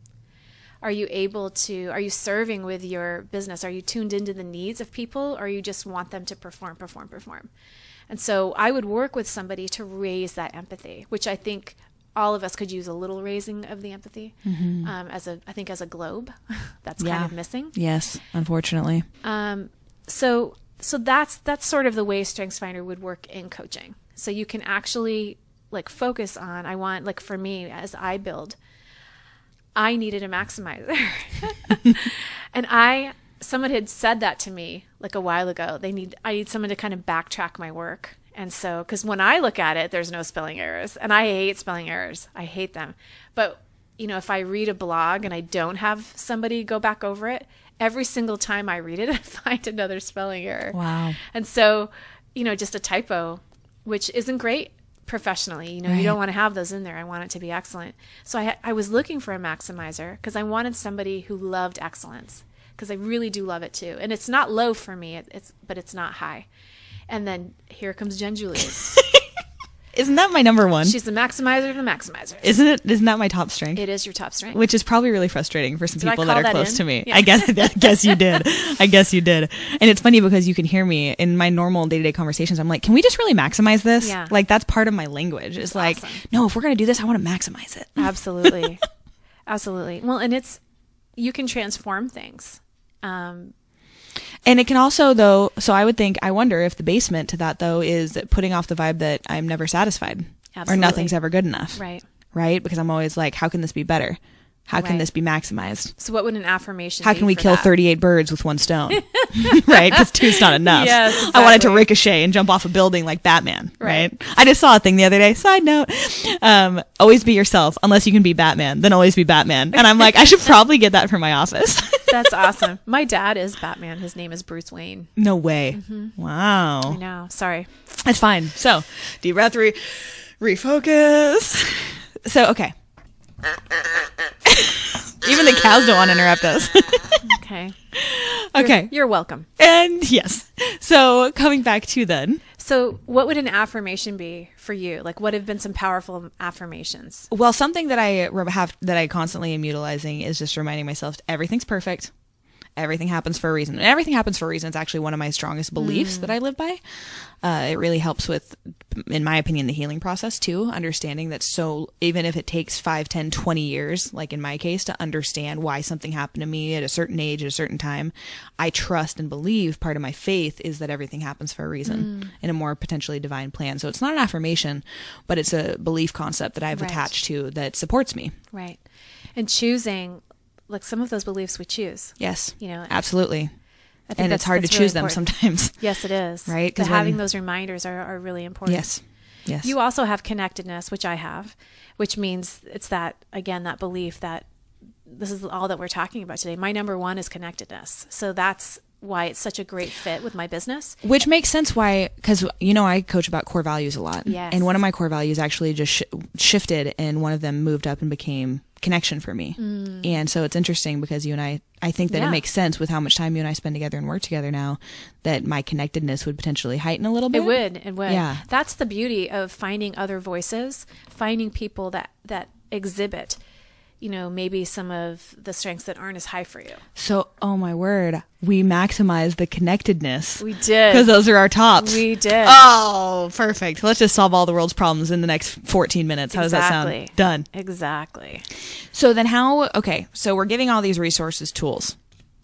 Are you able to, are you serving with your business? Are you tuned into the needs of people, or you just want them to perform, perform, perform? And so I would work with somebody to raise that empathy, which I think all of us could use a little raising of the empathy. Mm-hmm. um, as a, I think as a globe, that's yeah. kind of missing. Yes, unfortunately. Um, so, so that's, that's sort of the way StrengthsFinder would work in coaching. So you can actually like focus on, I want, like for me, as I build, I needed a maximizer. And I, someone had said that to me like a while ago. They need, I need someone to kind of backtrack my work. And so, because when I look at it, there's no spelling errors. And I hate spelling errors. I hate them. But, you know, if I read a blog and I don't have somebody go back over it, every single time I read it, I find another spelling error. Wow. And so, you know, just a typo, which isn't great professionally. You know, right. You don't want to have those in there. I want it to be excellent. So I, I was looking for a maximizer because I wanted somebody who loved excellence, because I really do love it too. And it's not low for me, it, it's but it's not high. And then here comes Jen Julius. Isn't that my number one? She's the maximizer of the maximizers. Isn't it? Isn't that my top strength? It is your top strength. Which is probably really frustrating for some did people that are that close in? to me. Yeah. I guess I guess you did. I guess you did. And it's funny because you can hear me in my normal day-to-day conversations. I'm like, can we just really maximize this? Yeah. Like that's part of my language. It's like, awesome. No, if we're going to do this, I want to maximize it. Absolutely. Absolutely. Well, and it's, you can transform things. Um, And it can also, though, so I would think, I wonder if the basement to that, though, is putting off the vibe that I'm never satisfied. Absolutely. Or nothing's ever good enough. Right. Right? Because I'm always like, how can this be better? How right. can this be maximized? So what would an affirmation How be can we for kill that? thirty-eight birds with one stone? Right? Because two's not enough. Yes, exactly. I wanted to ricochet and jump off a building like Batman. Right. right? I just saw a thing the other day. Side note. Um, always be yourself. Unless you can be Batman. Then always be Batman. And I'm like, I should probably get that for my office. That's awesome. My dad is Batman. His name is Bruce Wayne. No way. Mm-hmm. Wow. I know. Sorry. That's fine. So, deep breath, re- refocus. So, okay. Even the cows don't want to interrupt us. Okay. Okay. You're, you're welcome. And yes. So, coming back to then. So, what would an affirmation be for you? Like, what have been some powerful affirmations? Well, something that I have that I constantly am utilizing is just reminding myself everything's perfect. Everything happens for a reason. And everything happens for a reason. It's actually one of my strongest beliefs mm. that I live by. Uh, it really helps with, in my opinion, the healing process too. Understanding that, so even if it takes five, ten, twenty years, like in my case, to understand why something happened to me at a certain age, at a certain time, I trust and believe part of my faith is that everything happens for a reason mm. in a more potentially divine plan. So it's not an affirmation, but it's a belief concept that I've right. attached to that supports me. Right. And choosing, like some of those beliefs we choose. Yes. You know, absolutely. And it's hard to choose really them sometimes. Yes, it is. Right? Because having those reminders are, are really important. Yes. Yes. You also have connectedness, which I have, which means it's that, again, that belief that this is all that we're talking about today. My number one is connectedness. So that's why it's such a great fit with my business. Which makes sense why, because, you know, I coach about core values a lot. Yes. And one of my core values actually just sh- shifted, and one of them moved up and became connection for me. Mm. And so it's interesting because you and I, I think that yeah. it makes sense with how much time you and I spend together and work together now, that my connectedness would potentially heighten a little bit. It would, it would. Yeah. That's the beauty of finding other voices, finding people that, that exhibit, you know, maybe some of the strengths that aren't as high for you. So, oh my word, we maximize the connectedness. We did. Because those are our tops. We did. Oh, perfect. Let's just solve all the world's problems in the next fourteen minutes. How exactly. does that sound? Done. Exactly. So then how, okay, so we're giving all these resources tools.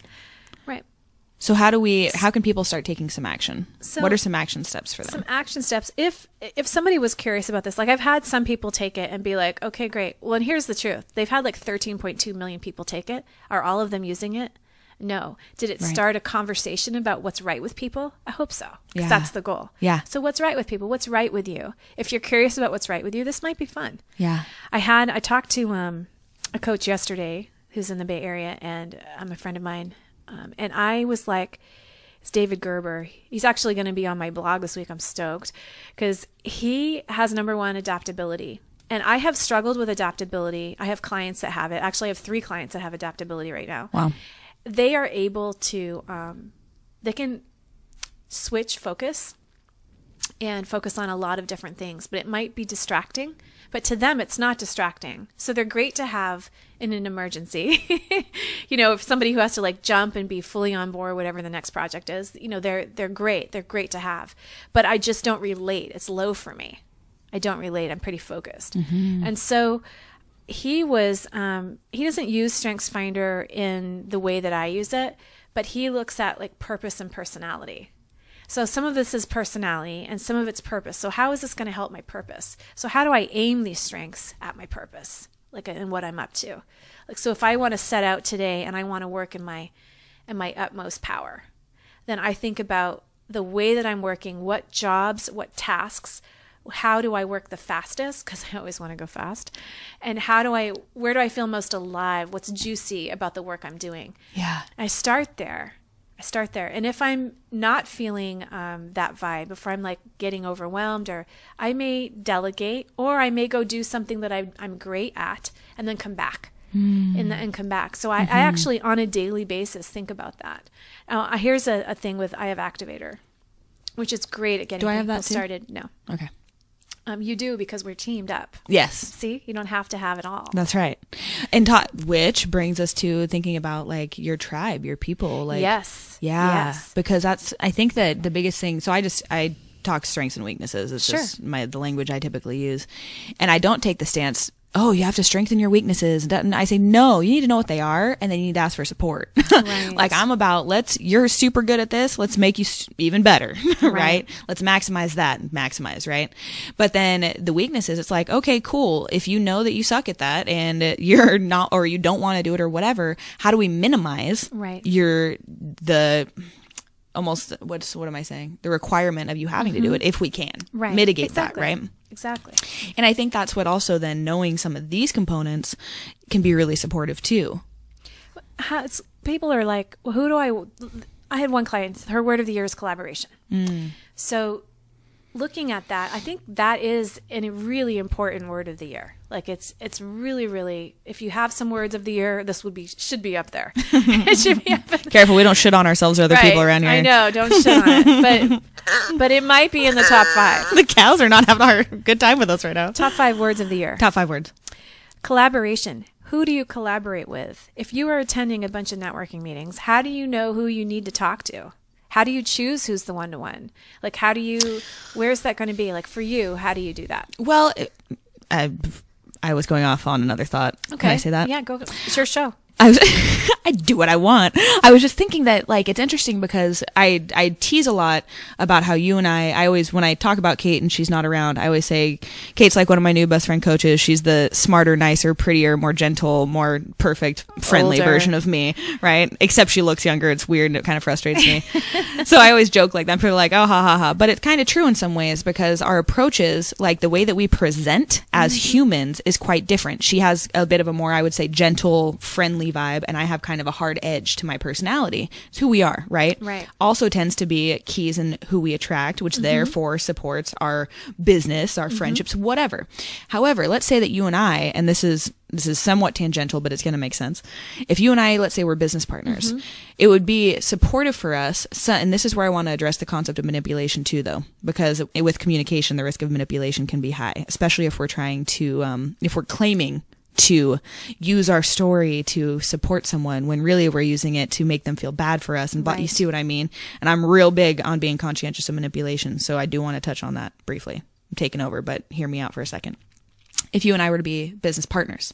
Right. So how do we, how can people start taking some action? So what are some action steps for them? Some action steps. If if somebody was curious about this, like I've had some people take it and be like, okay, great. Well, and here's the truth. They've had like thirteen point two million people take it. Are all of them using it? No. Did it right. start a conversation about what's right with people? I hope so. Because yeah. that's the goal. Yeah. So what's right with people? What's right with you? If you're curious about what's right with you, this might be fun. Yeah. I had, I talked to um, a coach yesterday who's in the Bay Area, and I'm a friend of mine. Um, and I was like, it's David Gerber. He's actually going to be on my blog this week. I'm stoked because he has number one adaptability. And I have struggled with adaptability. I have clients that have it. Actually, I have three clients that have adaptability right now. Wow. They are able to, um, they can switch focus and focus on a lot of different things, but it might be distracting. But to them, it's not distracting. So they're great to have in an emergency. You know, if somebody who has to like jump and be fully on board, whatever the next project is, you know, they're they're great. They're great to have. But I just don't relate. It's low for me. I don't relate. I'm pretty focused. Mm-hmm. And so he was, um, he doesn't use StrengthsFinder in the way that I use it, but he looks at like purpose and personality. So some of this is personality and some of it's purpose. So how is this going to help my purpose? So how do I aim these strengths at my purpose, like in what I'm up to? Like, so if I want to set out today and I want to work in my, in my utmost power, then I think about the way that I'm working, what jobs, what tasks, how do I work the fastest? Because I always want to go fast. And how do I, where do I feel most alive? What's juicy about the work I'm doing? Yeah. I start there. I start there. And if I'm not feeling um, that vibe, if I'm like getting overwhelmed, or I may delegate, or I may go do something that I, I'm great at and then come back mm. and, and come back. So I, mm-hmm. I actually on a daily basis think about that. Uh, here's a, a thing with I Have Activator, which is great at getting do I people have that too? started. No. Okay. Um, you do, because we're teamed up. Yes. See, you don't have to have it all. That's right. And ta- which brings us to thinking about like your tribe, your people. Like, yes. Yeah. Yes. Because that's, I think that the biggest thing, so I just, I talk strengths and weaknesses. It's sure. just my, the language I typically use. And I don't take the stance, oh, you have to strengthen your weaknesses. And I say, no, you need to know what they are, and then you need to ask for support. Right. Like I'm about, let's, you're super good at this. Let's make you even better, right? right? Let's maximize that and maximize, right? But then the weaknesses, it's like, okay, cool. If you know that you suck at that and you're not, or you don't want to do it or whatever, how do we minimize right. your, the, almost, what's, what am I saying? The requirement of you having mm-hmm. to do it if we can. Right. Mitigate exactly. that, right? Exactly. And I think that's what also then knowing some of these components can be really supportive too. How, it's, people are like, well, who do I, I had one client, her word of the year is collaboration. Mm. So looking at that, I think that is a really important word of the year. Like it's, it's really, really, if you have some words of the year, this would be, should be up there. It should be up there. Careful, we don't shit on ourselves or other right. people around here. I know, don't shit on it. But, but it might be in the top five. The cows are not having a good time with us right now. Top five words of the year. Top five words. Collaboration. who do you collaborate with? If you are attending a bunch of networking meetings, how do you know who you need to talk to? How do you choose who's the one-to-one? Like, how do you, where's that going to be? Like, for you, how do you do that? Well, it, I, I was going off on another thought. Okay. Can I say that? Yeah, go. It's your show. I was, I do what I want. I was just thinking that, like, it's interesting because I, I tease a lot about how you and I, I always, when I talk about Kate and she's not around, I always say, Kate's like one of my new best friend coaches. She's the smarter, nicer, prettier, more gentle, more perfect, friendly Older. version of me, right? Except she looks younger. It's weird and it kind of frustrates me. So I always joke like that. People are like, oh, ha, ha, ha. But it's kind of true in some ways because our approaches, like the way that we present as mm-hmm. humans is quite different. She has a bit of a more, I would say, gentle, friendly vibe, and I have kind of a hard edge to my personality. It's who we are, right? Right. Also tends to be keys in who we attract, which mm-hmm. therefore supports our business, our mm-hmm. friendships, whatever. However, let's say that you and I, and this is this is somewhat tangential, but it's going to make sense. If you and I, let's say we're business partners, mm-hmm. it would be supportive for us. So, and this is where I want to address the concept of manipulation too, though, because with communication, the risk of manipulation can be high, especially if we're trying to, um, if we're claiming to use our story to support someone when really we're using it to make them feel bad for us. And but right. you see what I mean? And I'm real big on being conscientious of manipulation. So I do want to touch on that briefly. I'm taking over, but hear me out for a second. If you and I were to be business partners,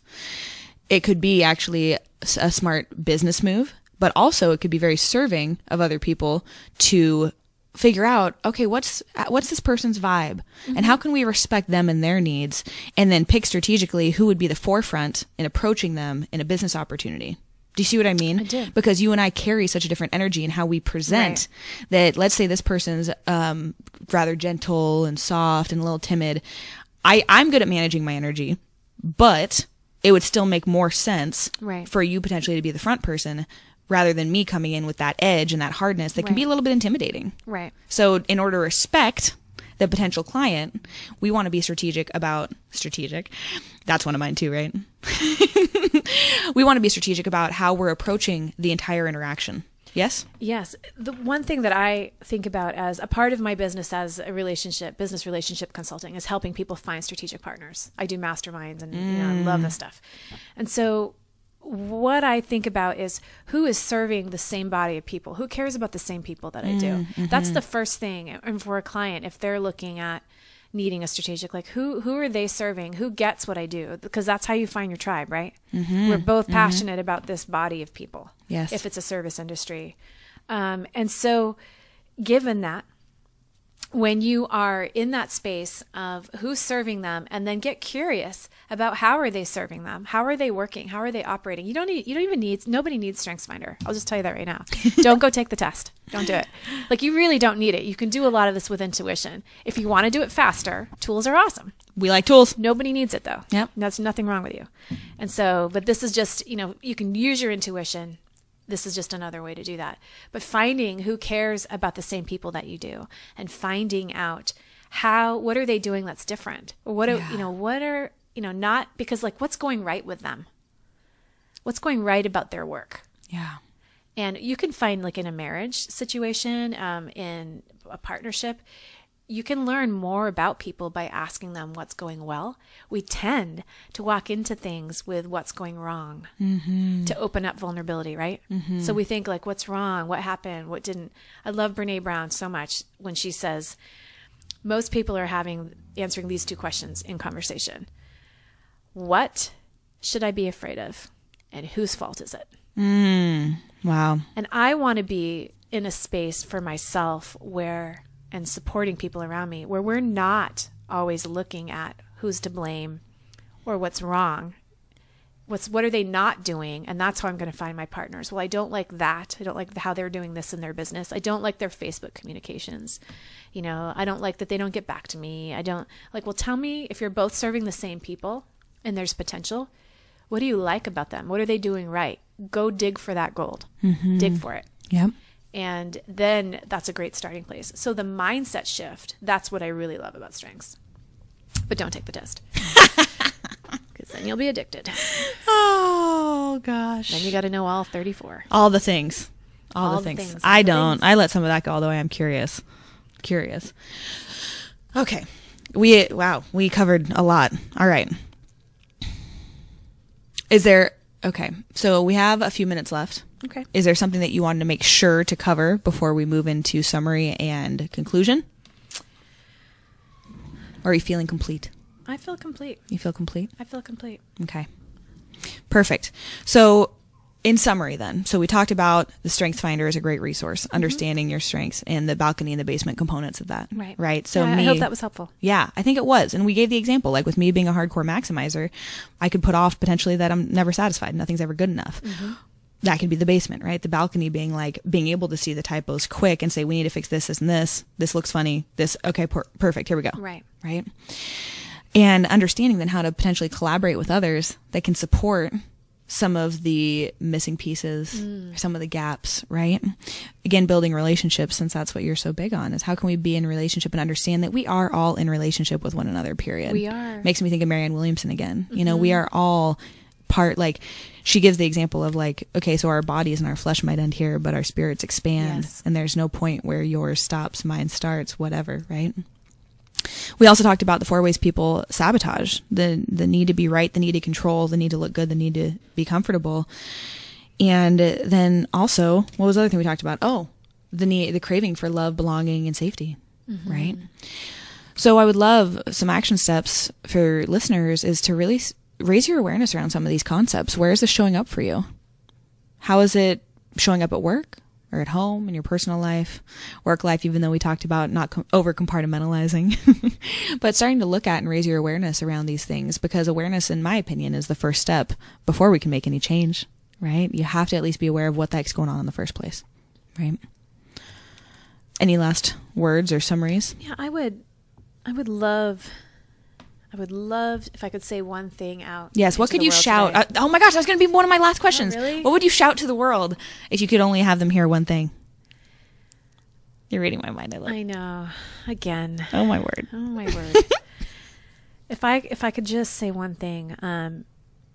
it could be actually a smart business move, but also it could be very serving of other people to figure out, okay, what's what's this person's vibe mm-hmm. and how can we respect them and their needs, and then pick strategically who would be the forefront in approaching them in a business opportunity. Do you see what I mean? I do. Because you and I carry such a different energy in how we present right. that, let's say this person's um, rather gentle and soft and a little timid. I, I'm good at managing my energy, but it would still make more sense right. for you potentially to be the front person rather than me coming in with that edge and that hardness that right. can be a little bit intimidating. Right. So in order to respect the potential client, we want to be strategic about strategic. That's one of mine too, right? We want to be strategic about how we're approaching the entire interaction. Yes? Yes. The one thing that I think about as a part of my business as a relationship, business relationship consulting, is helping people find strategic partners. I do masterminds and mm. you know, I love this stuff. And so what I think about is who is serving the same body of people, who cares about the same people that I do. Mm-hmm. That's the first thing. And for a client, if they're looking at needing a strategic, like who who are they serving? Who gets what I do? Because that's how you find your tribe, right? Mm-hmm. We're both mm-hmm. passionate about this body of people. Yes. If it's a service industry. Um, and so given that, when you are in that space of who's serving them, and then get curious about how are they serving them? How are they working? How are they operating? You don't need, you don't even need, nobody needs StrengthsFinder. I'll just tell you that right now. Don't go take the test. Don't do it. Like, you really don't need it. You can do a lot of this with intuition. If you want to do it faster, tools are awesome. We like tools. Nobody needs it though. Yep. That's nothing wrong with you. And so, but this is just, you know, you can use your intuition. This is just another way to do that. But finding who cares about the same people that you do, and finding out how, what are they doing that's different? Or what are, yeah. you know, what are, you know, not because like what's going right with them? What's going right about their work? Yeah. And you can find, like in a marriage situation, um, in a partnership, you can learn more about people by asking them what's going well. We tend to walk into things with what's going wrong mm-hmm. to open up vulnerability, right? Mm-hmm. So we think like, what's wrong? What happened? What didn't? I love Brene Brown so much when she says, most people are having answering these two questions in conversation. What should I be afraid of? And whose fault is it? Mm, wow. And I want to be in a space for myself where, and supporting people around me, where we're not always looking at who's to blame or what's wrong. What's, what are they not doing? And that's how I'm going to find my partners. Well, I don't like that. I don't like how they're doing this in their business. I don't like their Facebook communications. You know, I don't like that they don't get back to me. I don't like, well, tell me if you're both serving the same people and there's potential, what do you like about them? What are they doing right? Go dig for that gold. Mm-hmm. Dig for it. Yep. And then that's a great starting place. So the mindset shift, that's what I really love about Strengths. But don't take the test. Because then you'll be addicted. Oh, gosh. Then you got to know all thirty-four. All the things. All, all the things. things. I don't. Things. I let some of that go, although I am curious. Curious. Okay. We, wow, we covered a lot. All right. Is there, okay, so we have a few minutes left. Okay. Is there something that you wanted to make sure to cover before we move into summary and conclusion? Or are you feeling complete? I feel complete. You feel complete? I feel complete. Okay. Perfect. So in summary then, so we talked about the Strengths Finder is a great resource, mm-hmm. understanding your strengths and the balcony and the basement components of that. Right. Right. So yeah, me, I hope that was helpful. Yeah, I think it was. And we gave the example, like with me being a hardcore maximizer, I could put off potentially that I'm never satisfied. Nothing's ever good enough. Mm-hmm. That could be the basement, right? The balcony being like being able to see the typos quick and say, we need to fix this, this, and this. This looks funny. This, okay, per- perfect. Here we go. Right. Right. And understanding then how to potentially collaborate with others that can support some of the missing pieces, mm. some of the gaps, right? Again, building relationships, since that's what you're so big on, is how can we be in relationship and understand that we are all in relationship with one another, period. We are. Makes me think of Marianne Williamson again. Mm-hmm. You know, we are all part, like, she gives the example of like, okay, so our bodies and our flesh might end here, but our spirits expand. Yes. And there's no point where yours stops, mine starts, whatever, right? We also talked about the four ways people sabotage, the the need to be right, the need to control, the need to look good, the need to be comfortable. And then also, what was the other thing we talked about? Oh, the need, the craving for love, belonging, and safety, mm-hmm. right? So I would love some action steps for listeners is to really raise your awareness around some of these concepts. Where is this showing up for you? How is it showing up at work? Or at home, in your personal life, work life, even though we talked about not com- over compartmentalizing, but starting to look at and raise your awareness around these things, because awareness, in my opinion, is the first step before we can make any change, right? You have to at least be aware of what the heck's going on in the first place, right? Any last words or summaries? Yeah, I would, I would love, I would love if I could say one thing out. Yes, what could you shout? Uh, oh my gosh, that's going to be one of my last questions. Oh, really? What would you shout to the world if you could only have them hear one thing? You're reading my mind, I love. I know. Again. Oh my word. Oh my word. If I if I could just say one thing, um,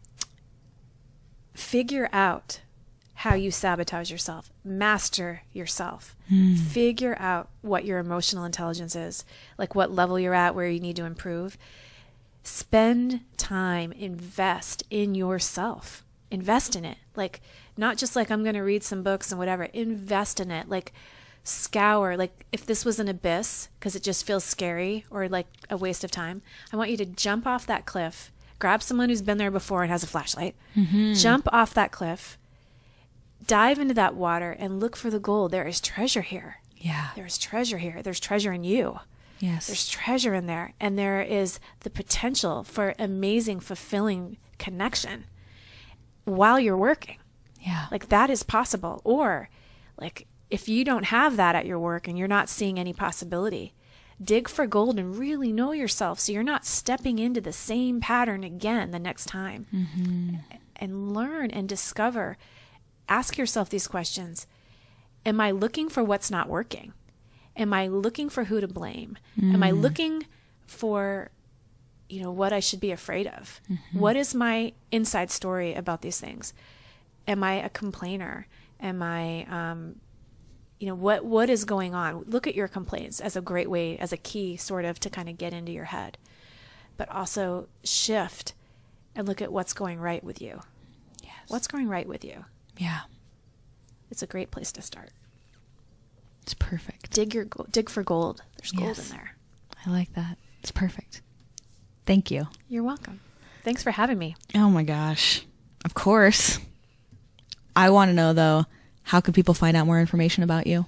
figure out how you sabotage yourself. Master yourself. Mm. Figure out what your emotional intelligence is, like what level you're at, where you need to improve. Spend time, invest in yourself. Invest in it. Like, not just like I'm going to read some books and whatever. Invest in it. Like, scour. Like, if this was an abyss, because it just feels scary or like a waste of time, I want you to jump off that cliff, grab someone who's been there before and has a flashlight, mm-hmm. jump off that cliff, dive into that water and look for the gold. There is treasure here. Yeah. There is treasure here. There's treasure in you. Yes. There's treasure in there. And there is the potential for amazing, fulfilling connection while you're working. Yeah. Like, that is possible. Or, like, if you don't have that at your work and you're not seeing any possibility, dig for gold and really know yourself so you're not stepping into the same pattern again the next time. Mm-hmm. And learn and discover. Ask yourself these questions. Am I looking for what's not working? Am I looking for who to blame? Mm. Am I looking for, you know, what I should be afraid of? Mm-hmm. What is my inside story about these things? Am I a complainer? Am I, um, you know, what what is going on? Look at your complaints as a great way, as a key sort of to kind of get into your head. But also shift and look at what's going right with you. Yes. What's going right with you? Yeah. It's a great place to start. It's perfect. Dig your dig for gold. There's gold yes. in there. I like that. It's perfect. Thank you. You're welcome. Thanks for having me. Oh my gosh. Of course. I want to know though, how can people find out more information about you?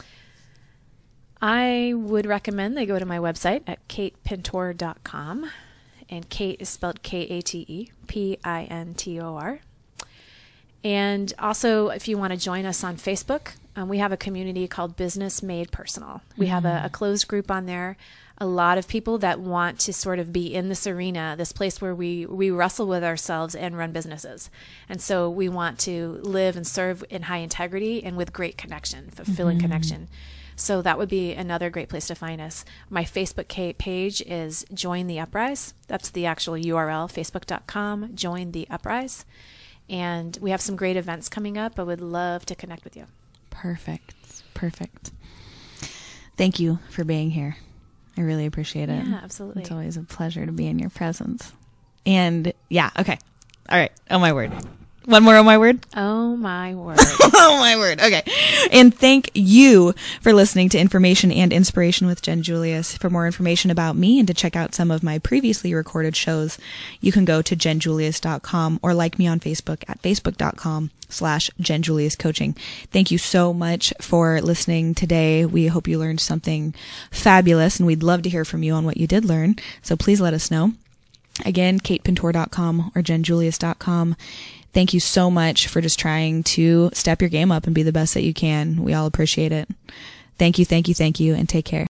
I would recommend they go to my website at kate pintor dot com. And Kate is spelled K A T E P I N T O R. And also, if you want to join us on Facebook, um, we have a community called Business Made Personal. We mm-hmm. have a, a closed group on there. A lot of people that want to sort of be in this arena, this place where we, we wrestle with ourselves and run businesses. And so we want to live and serve in high integrity and with great connection, fulfilling mm-hmm. connection. So that would be another great place to find us. My Facebook page is Join the Uprise. That's the actual U R L, facebook dot com, Join the Uprise. And we have some great events coming up. I would love to connect with you. Perfect. Perfect. Thank you for being here. I really appreciate it. Yeah, absolutely. It's always a pleasure to be in your presence. And yeah, okay. All right. Oh, my word. One more, oh my word. Oh my word. Oh my word. Okay. And thank you for listening to Information and Inspiration with Jen Julius. For more information about me and to check out some of my previously recorded shows, you can go to jen julius dot com or like me on Facebook at facebook.com slash Jen Julius Coaching. Thank you so much for listening today. We hope you learned something fabulous, and we'd love to hear from you on what you did learn. So please let us know. Again, kate pintor dot com or jen julius dot com. Thank you so much for just trying to step your game up and be the best that you can. We all appreciate it. Thank you, thank you, thank you, and take care.